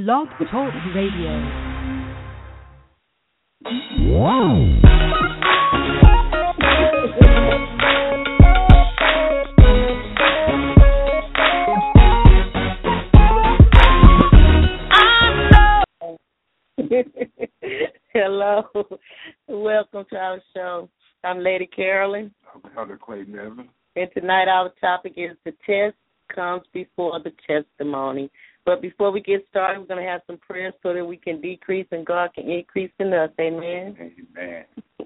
Blog Talk Radio. Hello. Welcome to our show. I'm Lady Carolyn. I'm Elder Clayton Evans. And tonight our topic is the test comes before the testimony. But before we get started, we're going to have some prayers so that we can decrease and God can increase in us. Amen. Amen.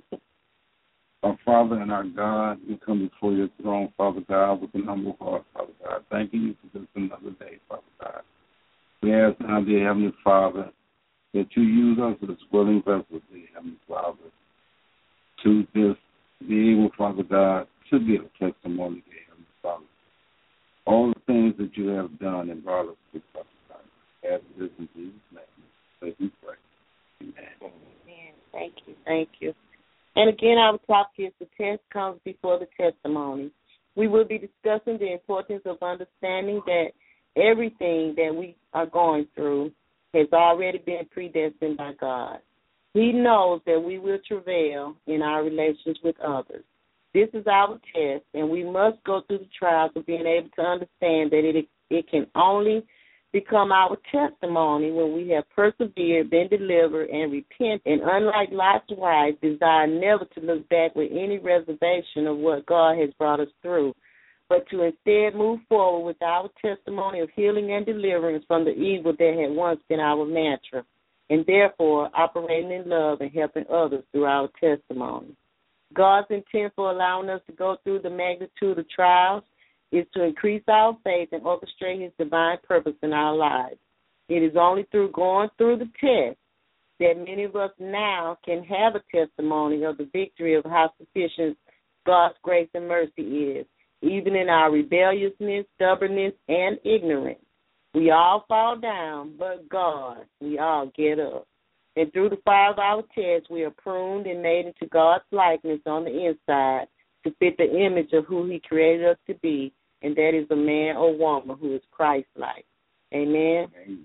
Our Father and our God, we come before your throne, Father God, with an humble heart, Father God. Thanking you for this another day, Father God. We ask now, dear Heavenly Father, that you use us as willing vessels, dear Heavenly Father, to just be able, Father God, to give a testimony, dear Heavenly Father. All the things that you have done and brought us to, Father God. As it is in Jesus' name, that we pray. Amen. Amen. Thank you. Thank you. And again, our topic is the test comes before the testimony. We will be discussing the importance of understanding that everything that we are going through has already been predestined by God. He knows that we will travail in our relations with others. This is our test, and we must go through the trials of being able to understand that it can only become our testimony when we have persevered, been delivered, and repent, and unlike Lot's wife, desire never to look back with any reservation of what God has brought us through, but to instead move forward with our testimony of healing and deliverance from the evil that had once been our mantra, and therefore operating in love and helping others through our testimony. God's intent for allowing us to go through the magnitude of trials is to increase our faith and orchestrate his divine purpose in our lives. It is only through going through the test that many of us now can have a testimony of the victory of how sufficient God's grace and mercy is, even in our rebelliousness, stubbornness, and ignorance. We all fall down, but God, we all get up. And through the fire of our test, we are pruned and made into God's likeness on the inside to fit the image of who he created us to be, and that is a man or woman who is Christ-like. Amen? Amen.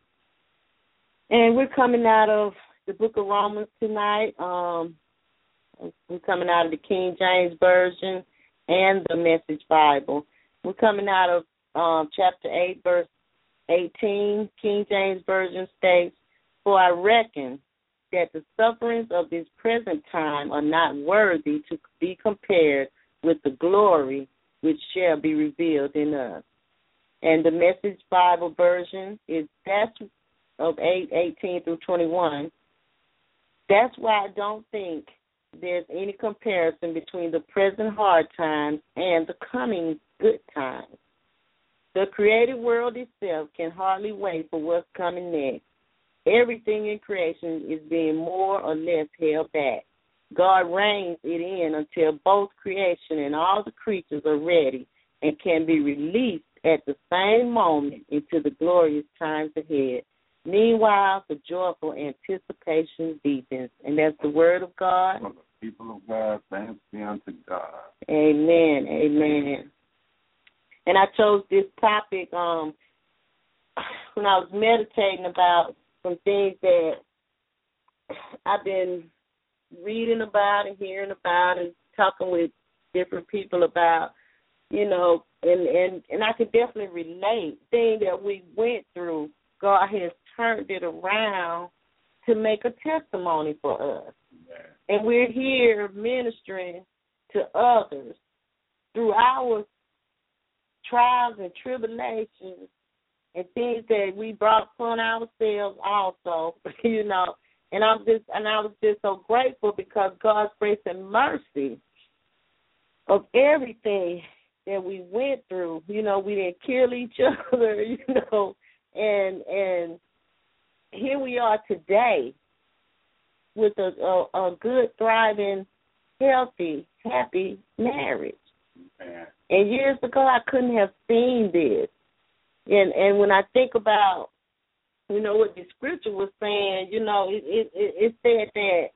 And we're coming out of the book of Romans tonight. We're coming out of the King James Version and the Message Bible. We're coming out of chapter 8, verse 18. King James Version states, "For I reckon that the sufferings of this present time are not worthy to be compared with the glory which shall be revealed in us." And the Message Bible version is that's of 8:18 through 21. That's why I don't think there's any comparison between the present hard times and the coming good times. The created world itself can hardly wait for what's coming next. Everything in creation is being more or less held back. God reins it in until both creation and all the creatures are ready and can be released at the same moment into the glorious times ahead. Meanwhile, the joyful anticipation deepens. And that's the word of God. For the people of God, thanks be unto God. Amen. Amen. And I chose this topic when I was meditating about some things that I've been reading about and hearing about and talking with different people about, and I could definitely relate. Things that we went through, God has turned it around to make a testimony for us. Yeah. And we're here ministering to others through our trials and tribulations and things that we brought upon ourselves also, and I was just so grateful because God's grace and mercy of everything that we went through, we didn't kill each other, and here we are today with a good, thriving, healthy, happy marriage. Yeah. And years ago, I couldn't have seen this. And when I think about, what the scripture was saying, it said that,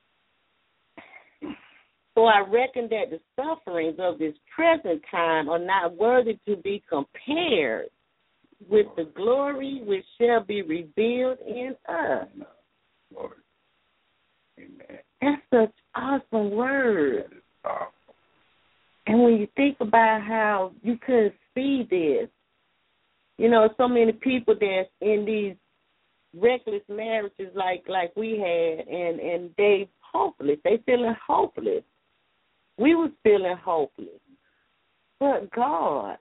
"For I reckon that the sufferings of this present time are not worthy to be compared with the glory which shall be revealed in us. Glory. Amen. That's such awesome word. That is powerful. And when you think about how you could see this, you know, so many people that's in these reckless marriages like we had, and they hopeless. They feeling hopeless. We was feeling hopeless. But God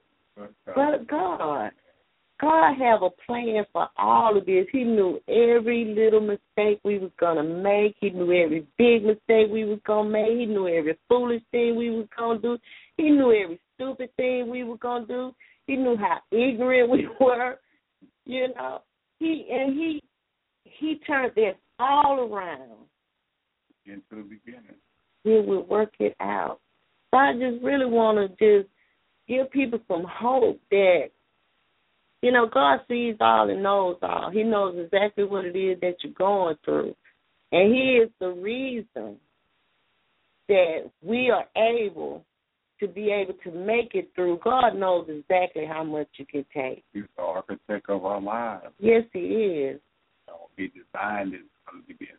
have a plan for all of this. He knew every little mistake we was going to make. He knew every big mistake we was going to make. He knew every foolish thing we was going to do. He knew every stupid thing we were going to do. He knew how ignorant we were, you know. He turned this all around. Into the beginning. He would work it out. So I just really want to just give people some hope that, you know, God sees all and knows all. He knows exactly what it is that you're going through. And He is the reason that we are able to be able to make it through. God knows exactly how much you can take. He's the architect of our lives. Yes, He is. You know, He designed it from the beginning.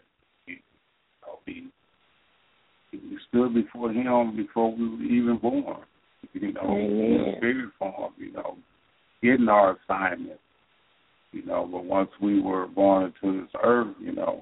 We stood before Him before we were even born. You know, in spirit form, you know, getting our assignment. You know, but once we were born into this earth, you know,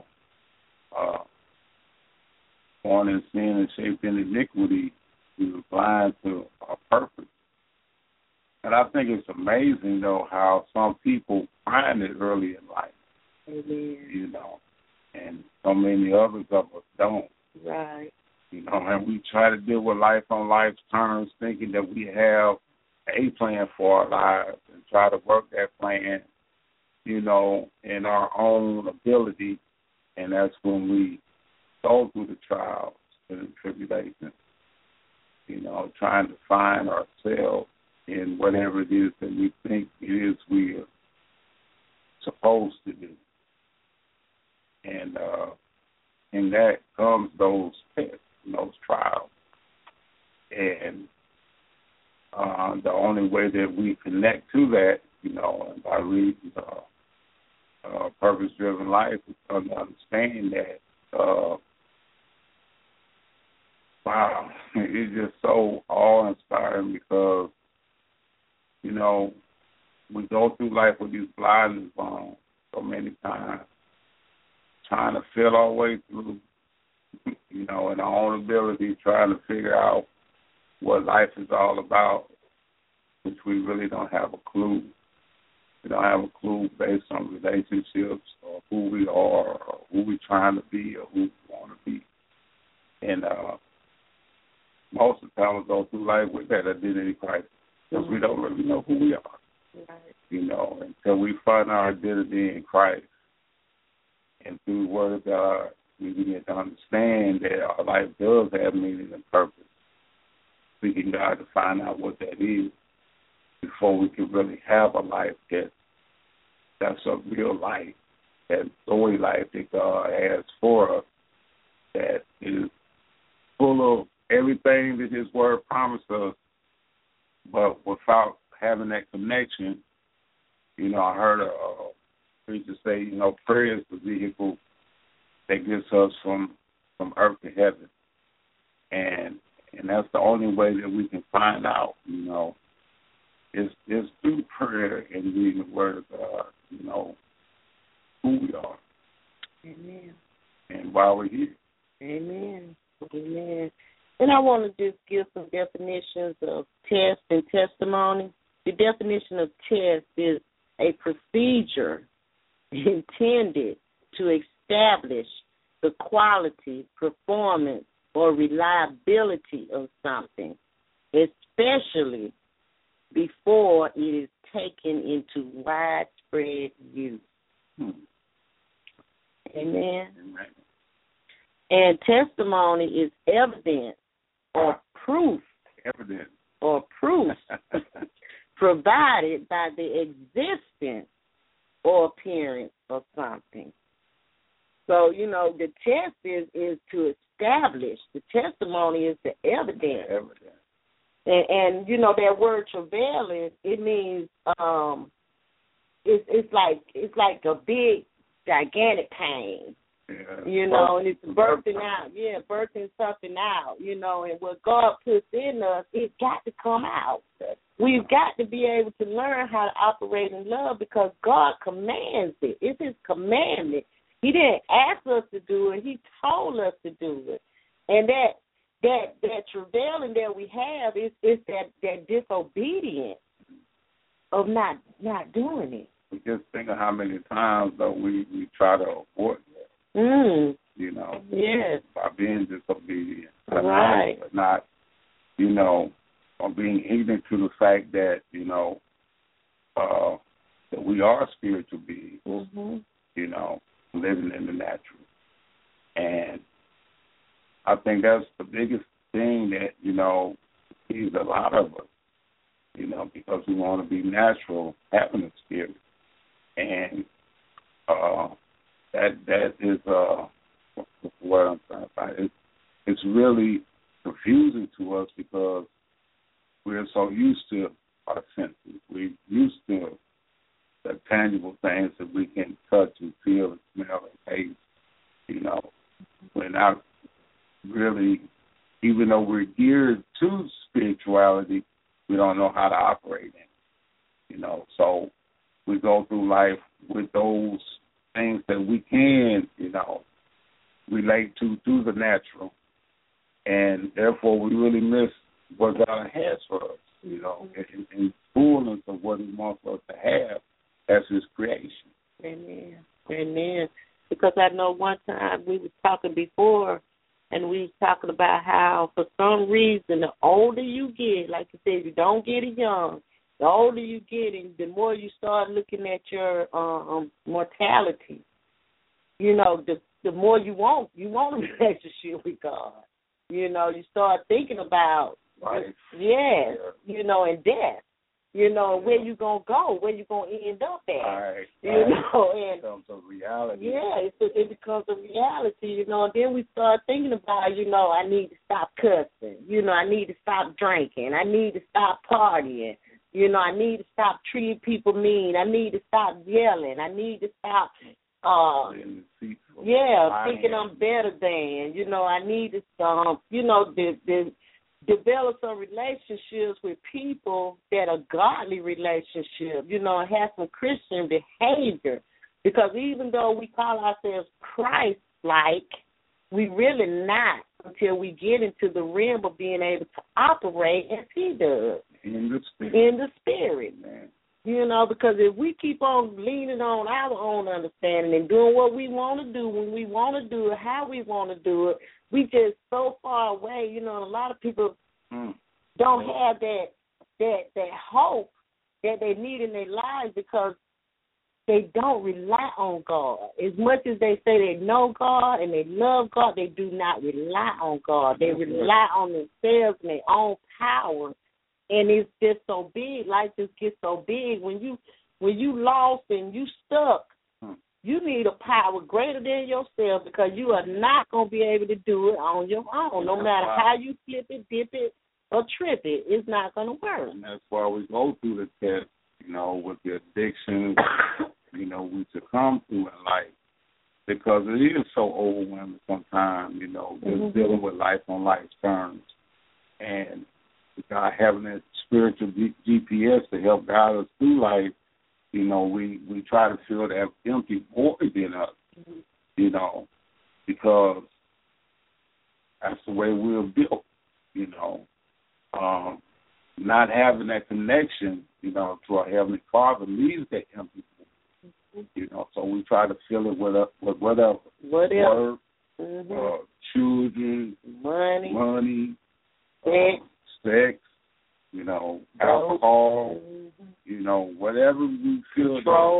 born in sin and shaped in iniquity, we were blind to our purpose. And I think it's amazing, though, how some people find it early in life. Amen. You know, and so many others of us don't. Right. You know, and we try to deal with life on life's terms, thinking that we have a plan for our lives and try to work that plan, you know, in our own ability. And that's when we go through the trials and the tribulations, you know, trying to find ourselves in whatever it is that we think it is we are supposed to do. And in that comes those tests and those trials. And the only way that we connect to that, you know, and by reading Purpose-Driven Life, is to understand that, wow, it's just so awe-inspiring because, you know, we go through life with these blinders on so many times, trying to feel our way through, you know, in our own ability, trying to figure out what life is all about, which we really don't have a clue. We don't have a clue based on relationships or who we are or who we're trying to be or who we want to be. And most of the time we go through life with that identity crisis because we don't really know who we are. Right. You know, until we find our identity in Christ. And through the Word of God, we begin to understand that our life does have meaning and purpose. Seeking God to find out what that is before we can really have a life that's a real life, that Zoe life that God has for us, that is full of everything that His Word promised us, but without having that connection. You know, I heard a preacher say, you know, prayer is the vehicle that gets us from earth to heaven. And that's the only way that we can find out, you know, is through prayer and reading the Word of God, you know, who we are. Amen. And why we're here. Amen. Amen. And I want to just give some definitions of test and testimony. The definition of test is a procedure intended to establish the quality, performance, or reliability of something, especially before it is taken into widespread use. Amen. Amen. And testimony is evidence or proof. Evidence. Or proof provided by the existence or appearance of something. So, you know, the test is to establish. The testimony is the evidence. And you know, that word travailing, it means it's like a big gigantic pain. Yeah, you know, and it's birthing out. Yeah, birthing something out, you know, and what God puts in us, it's got to come out. We've got to be able to learn how to operate in love because God commands it. It's His commandment. He didn't ask us to do it. He told us to do it. And that travailing that we have is that disobedience of not doing it. We just think of how many times, though, we try to avoid that. You know, yes, by being disobedient. Right. But not, you know, or being ignorant to the fact that, you know, that we are spiritual beings, you know, living in the natural. And I think that's the biggest thing that, you know, sees a lot of us, you know, because we want to be natural, having a spirit. And that is what I'm trying to find. It's really confusing to us because we're so used to our senses. We're used to the tangible things that we can touch and feel and smell and taste, you know. We're not really, even though we're geared to spirituality, we don't know how to operate in it, you know. So we go through life with those things that we can, you know, relate to through the natural, and therefore we really miss what God has for us, you know, in fullness of what He wants us to have as His creation. Amen. Amen. Because I know one time we were talking before, and we was talking about how for some reason the older you get, like you said, you don't get it young. The older you get, and the more you start looking at your mortality, you know, the more you want a relationship with God. You know, you start thinking about, yes, you know, and death. You know, where you gonna go, where you gonna end up at. You know, and it becomes a reality. Yeah, it becomes a reality, you know, and then we start thinking about, you know, I need to stop cussing, you know, I need to stop drinking, I need to stop partying, you know, I need to stop treating people mean, I need to stop yelling, I need to stop thinking I'm better than, you know, I need to you know, develop some relationships with people that are godly relationships, you know, and have some Christian behavior. Because even though we call ourselves Christ-like, we really not until we get into the realm of being able to operate as He does. In the spirit. Man. You know, because if we keep on leaning on our own understanding and doing what we want to do when we want to do it, how we want to do it, we just so far away. You know, a lot of people don't have that hope that they need in their lives because they don't rely on God. As much as they say they know God and they love God, they do not rely on God. They rely on themselves and their own power. And it's just so big. Life just gets so big. When you lost and you stuck, you need a power greater than yourself because you are not going to be able to do it on your own. No matter how you flip it, dip it, or trip it, it's not going to work. And that's why we go through the test, you know, with the addictions, you know, we succumb to in life because it is so overwhelming sometimes, you know, just dealing with life on life's terms. And God having that spiritual GPS to help guide us through life, you know, we try to fill that empty void in us, you know, because that's the way we're built, you know. Not having that connection, you know, to our Heavenly Father leaves that empty void, you know. So we try to fill it with whatever. Work, children, money, sex, you know, alcohol, you know, whatever we feel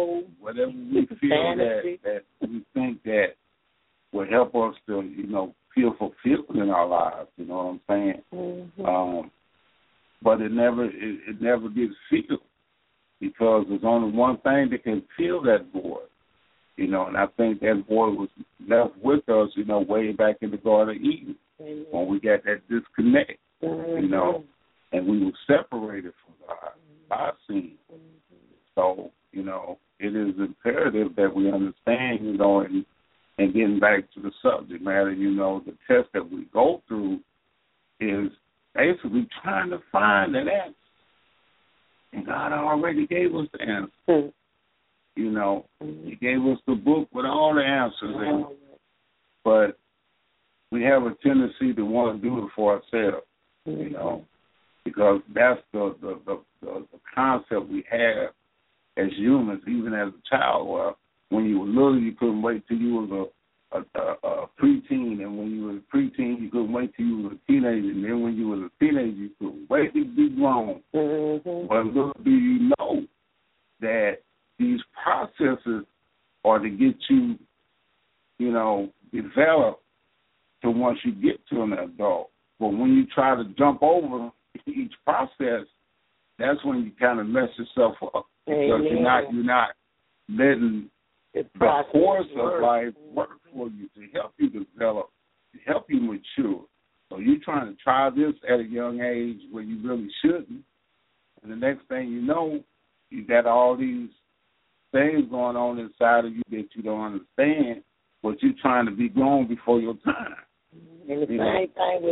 that we think that will help us to, you know, feel fulfilled in our lives, you know what I'm saying? But it never gets filled because there's only one thing that can fill that void, you know, and I think that void was left with us, you know, way back in the Garden of Eden when we got that disconnect. You know, and we were separated from God by sin. So, you know, it is imperative that we understand, and getting back to the subject matter, the test that we go through is basically trying to find an answer. And God already gave us the answer. He gave us the book with all the answers in it. But we have a tendency to want to do it for ourselves, because that's the concept we have as humans, even as a child. Well, when you were little, you couldn't wait till you was a preteen, and when you were a preteen, you couldn't wait till you was a teenager, and then when you was a teenager, you couldn't wait to be grown. But little do you know that these processes are to get you, developed to once you get to an adult. But when you try to jump over each process, that's when you kind of mess yourself up, because you're not letting the course of life work for you to help you develop, to help you mature. So you're trying to try this at a young age where you really shouldn't, and the next thing you know, you got all these things going on inside of you that you don't understand, but you're trying to be grown before your time. And the same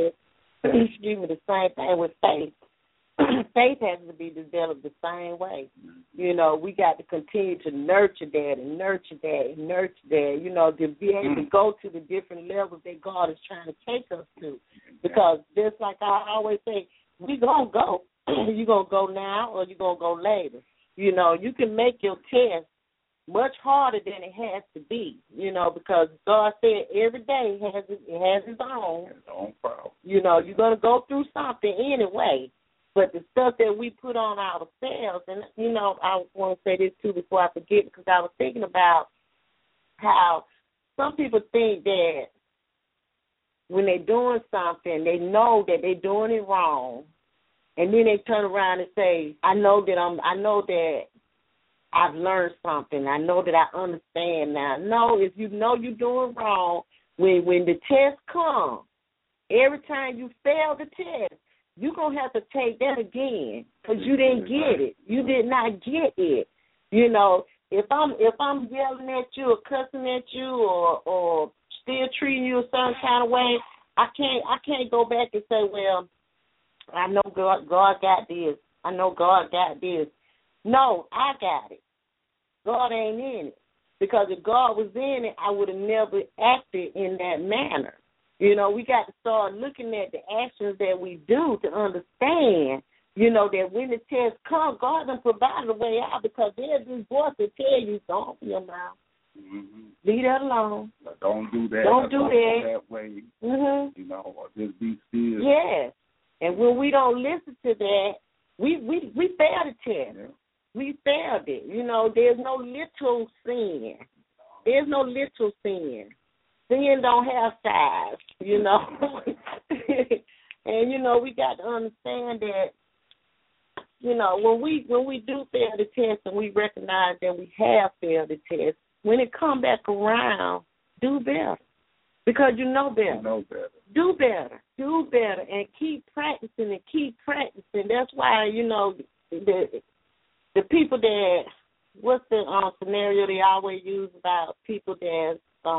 thing with faith. Faith has to be developed the same way. We got to continue to nurture that and nurture that and nurture that, to be able to go to the different levels that God is trying to take us to. Because just like I always say, we going to go. You're going to go now or you're going to go later. You can make your test much harder than it has to be, because God said every day has its own. Problem. You're going to go through something anyway. But the stuff that we put on ourselves, and, I want to say this, too, before I forget, because I was thinking about how some people think that when they're doing something, they know that they're doing it wrong, and then they turn around and say, I know that I've learned something. I know that I understand now. No, if you know you're doing wrong, when the test comes, every time you fail the test, you're going to have to take that again because you didn't get it. You did not get it. If I'm yelling at you or cussing at you or still treating you a certain kind of way, I can't go back and say, well, I know God got this. I know God got this. No, I got it. God ain't in it. Because if God was in it, I would have never acted in that manner. We got to start looking at the actions that we do to understand, that when the test comes, God done provided a way out, because there's this voice that tell you, don't open your mouth. Leave that alone. Don't do that. Don't do that way. Or just be still. Yes. And when we don't listen to that, we fail the test. Yeah. We failed it. There's no little sin. There's no little sin. Sin don't have size, And, we got to understand that, when we do fail the test and we recognize that we have failed the test, when it come back around, do better. Because you know better. Do better. Do better. And keep practicing. That's why, the people that, what's the scenario they always use about people that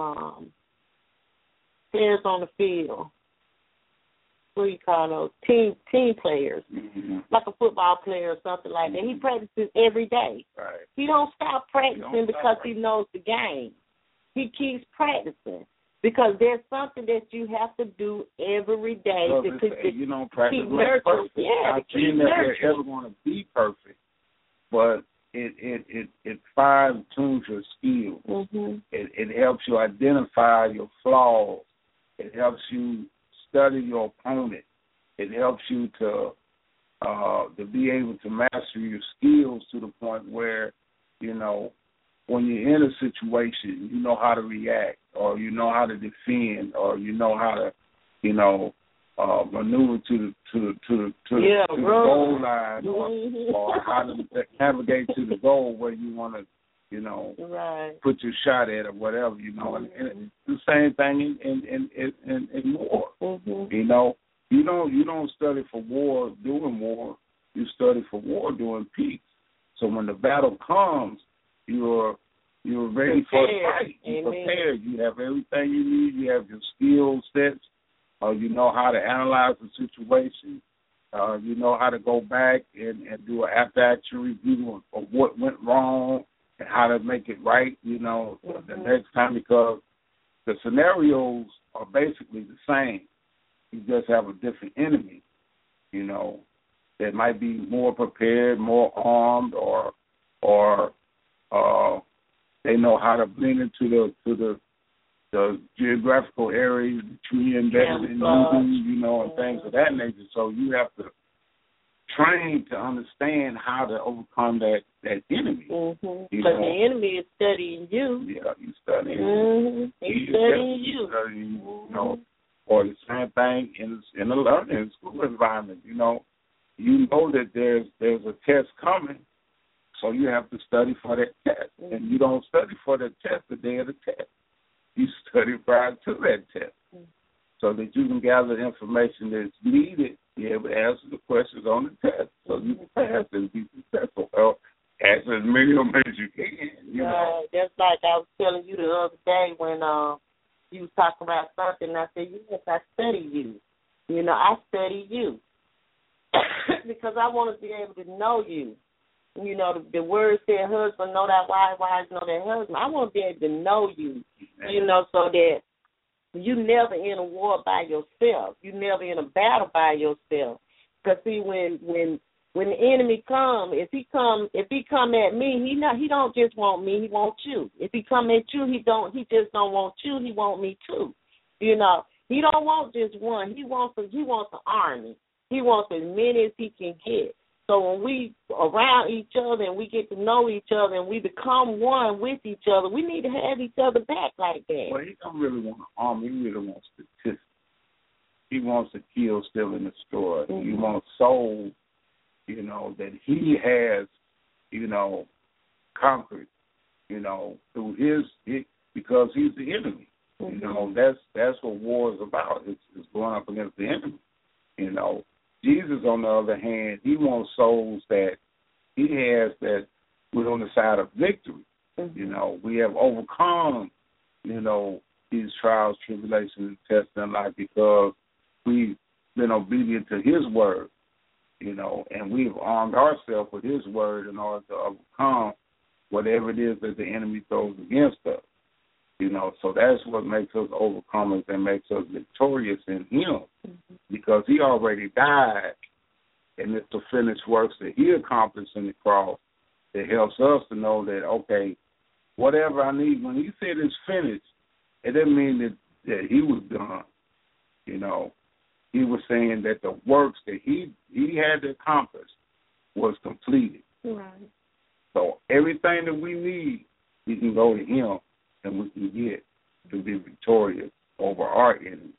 players on the field? What do you call those? Team players. Like a football player or something like that. He practices every day. Right. He don't stop practicing because he knows the game. He keeps practicing. Because there's something that you have to do every day to practice keep nurturing. Yeah, I'm saying that they're ever going to be perfect, but it fine tunes your skills. It helps you identify your flaws. It helps you study your opponent. It helps you to be able to master your skills to the point where, when you're in a situation, you know how to react, or you know how to defend, or you know how to, maneuver to the goal line, or how to navigate to the goal where you want to, put your shot at, or whatever, And it's the same thing in war. You don't study for war doing war. You study for war doing peace. So when the battle comes, you're ready for the fight. You're prepared. You have everything you need. You have your skill sets. You know how to analyze the situation. You know how to go back and do an after-action review of what went wrong and how to make it right, you know, the next time, because the scenarios are basically the same. You just have a different enemy, you know, that might be more prepared, more armed, or they know how to blend into the geographical areas that you're embedded in, you know, and things of that nature. So you have to train to understand how to overcome that enemy. Because the enemy is studying you. Yeah, he's studying. He's studying you. You know, or the same thing in the learning school environment. You know that there's a test coming, so you have to study for that test. And you don't study for the test the day of the test. You study prior to that test, so that you can gather the information that's needed, be able to answer the questions on the test, so you can pass and be successful. Or answer as many of them as you can. You know? Just like I was telling you the other day when you was talking about something, and I said, yes, I study you. You know, I study you because I want to be able to know you. You know, the word said, husband, know that wife, wives know that husband. I want to be able to know you, you know, so that you never in a war by yourself. You never in a battle by yourself. Because, see, when the enemy come, if he come at me, he don't just want me, he wants you. If he come at you, he just don't want you, he want me too. You know, he don't want just one. He wants an army. He wants as many as he can get. So when we around each other and we get to know each other and we become one with each other, we need to have each other back like that. Well, he don't really want an army. He really wants statistics. He wants to kill, steal, and destroy. He wants souls, you know, that he has, you know, conquered, you know, through because he's the enemy. You know, that's what war is about. It's going up against the enemy, you know. Jesus, on the other hand, he wants souls that he has that we're on the side of victory. You know, we have overcome, you know, these trials, tribulations, and tests in life because we've been obedient to his word, you know, and we've armed ourselves with his word in order to overcome whatever it is that the enemy throws against us. You know, so that's what makes us overcomers and makes us victorious in him, because he already died, and it's the finished works that he accomplished in the cross that helps us to know that, okay, whatever I need, when he said it's finished, it didn't mean that he was done. You know, he was saying that the works that he had to accomplish was completed. Right. So everything that we need, we can go to him and we can get to be victorious over our enemies,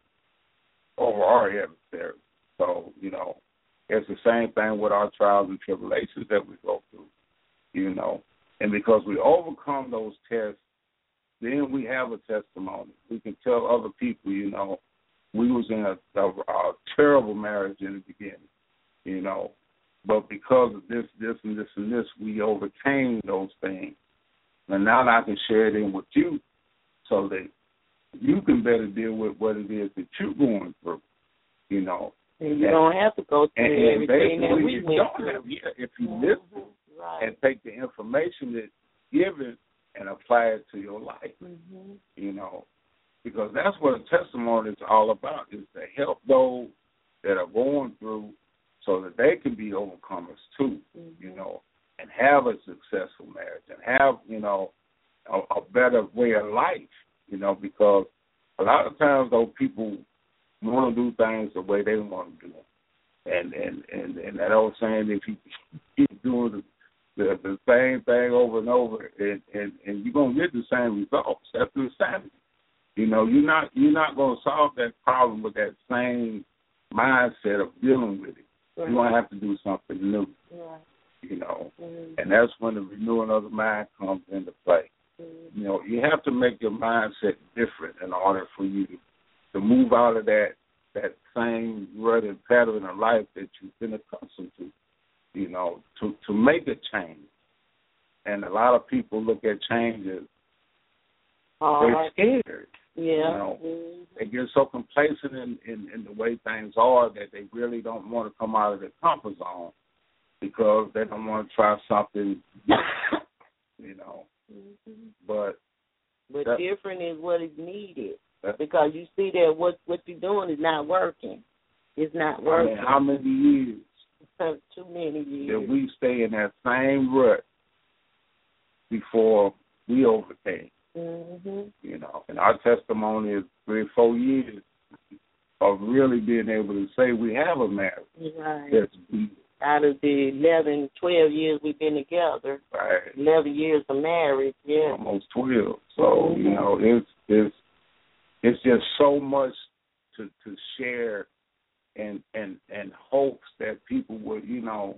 over our adversaries. So, you know, it's the same thing with our trials and tribulations that we go through, you know. And because we overcome those tests, then we have a testimony. We can tell other people, you know, we was in a terrible marriage in the beginning, you know, but because of this, and this, and this, we overcame those things. And now I can share it in with you so that you can better deal with what it is that you're going through, you know. And you don't have to go through everything that we went through. If you listen and take the information that's given and apply it to your life, you know, because that's what a testimony is all about, is to help those that are going through so that they can be overcomers too, you know, and have a successful marriage and have, you know, a better way of life, you know, because a lot of times, though, people want to do things the way they want to do them. And that old saying, if you keep doing the same thing over and over, and you're going to get the same results. That's insanity. You know, you're not going to solve that problem with that same mindset of dealing with it. You're going to have to do something new. You know, and that's when the renewing of the mind comes into play. You know, you have to make your mindset different in order for you to move out of that same rutted pattern of life that you've been accustomed to, you know, to make a change. And a lot of people look at changes. They're scared. Yeah. You know, they get so complacent in the way things are that they really don't want to come out of their comfort zone because they don't want to try something different, you know. But different is what is needed because you see that what you're doing is not working. It's not working. I mean, how many years? Too many years. That we stay in that same rut before we overcame. You know, and our testimony is 3 or 4 years of really being able to say we have a marriage. Right. That's out of the 11, 12 years we've been together. Right. 11 years of marriage, yeah. Almost 12. So, you know, it's just so much to share and hopes that people would, you know,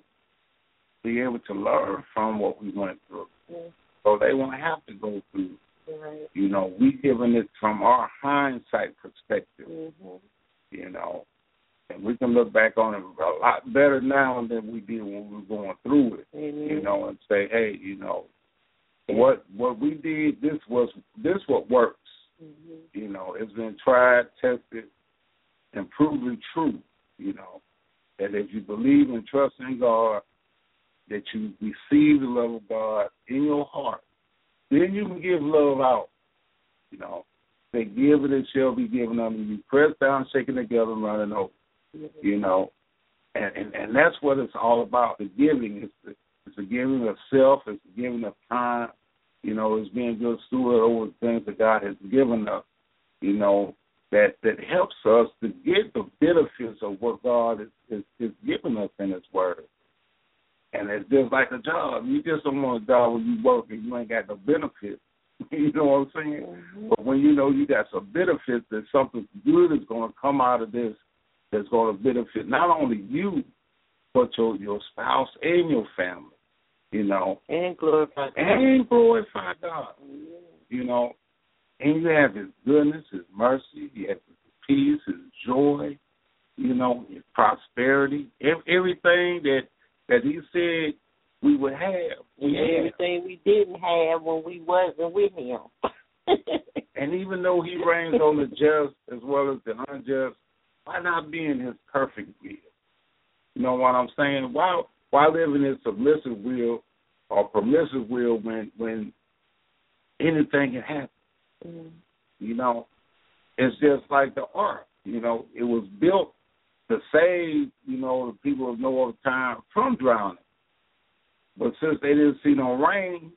be able to learn from what we went through. So they won't have to go through. Right. You know, we giving it from our hindsight perspective, you know, and we can look back on it a lot better now than we did when we were going through it, you know, and say, hey, you know, what we did, this what works. You know, it's been tried, tested, and proven true, you know, that if you believe and trust in God, that you receive the love of God in your heart, then you can give love out, you know. They give it, it shall be given unto you. Pressed down, shaken together, and running over, you know. And that's what it's all about, the giving. It's the giving of self. It's the giving of time. You know, it's being good steward over the things that God has given us, you know, that helps us to get the benefits of what God is giving us in His Word. And it's just like a job. You just don't want a job where you work and you ain't got no benefits. You know what I'm saying? But when you know you got some benefits, that something good is going to come out of this that's going to benefit not only you, but your spouse and your family, you know. And glorify God. You know. And you have His goodness, His mercy, you have His peace, His joy, you know, His prosperity, everything that He said we would have. Everything we didn't have when we wasn't with Him. And even though He reigns on the just as well as the unjust, why not be in His perfect will? You know what I'm saying? Why live in His submissive will or permissive will when anything can happen? You know, it's just like the ark. You know, it was built to save, you know, the people of Noah's time from drowning. But since they didn't see no rain,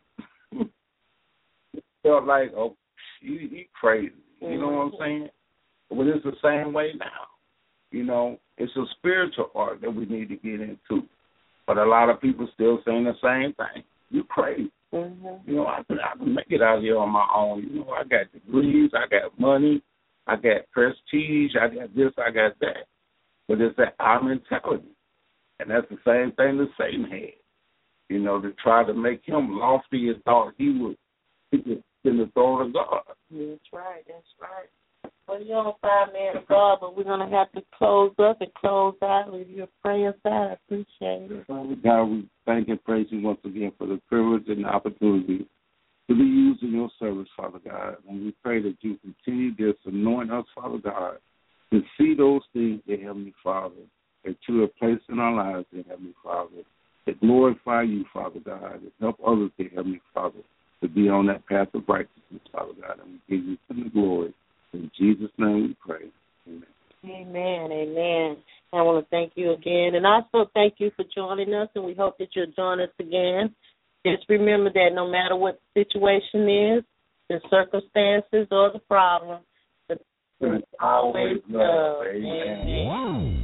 it felt like, oh, he crazy. You know what I'm saying? But it's the same way now. You know, it's a spiritual ark that we need to get into. But a lot of people still saying the same thing. You crazy. You know, I can make it out here on my own. You know, I got degrees, I got money, I got prestige, I got this, I got that. But it's that I'm intelligent. And that's the same thing that Satan had. You know, to try to make him lofty and thought he was in the throne of God. That's right. Well, you're on fire, man of God, but we're going to have to close up and close out with your prayers out. I appreciate it. Father God, we thank and praise you once again for the privilege and the opportunity to be used in your service, Father God. And we pray that you continue to anoint us, Father God, to see those things, dear Heavenly Father, that you have placed in our lives, dear Heavenly Father, that glorify you, Father God, and help others, dear Heavenly Father, to be on that path of righteousness, Father God. And we give you some glory. In Jesus' name we pray. Amen. Amen. I want to thank you again. And also thank you for joining us, and we hope that you'll join us again. Just remember that no matter what the situation is, the circumstances or the problem, there's always love. Amen. Wow.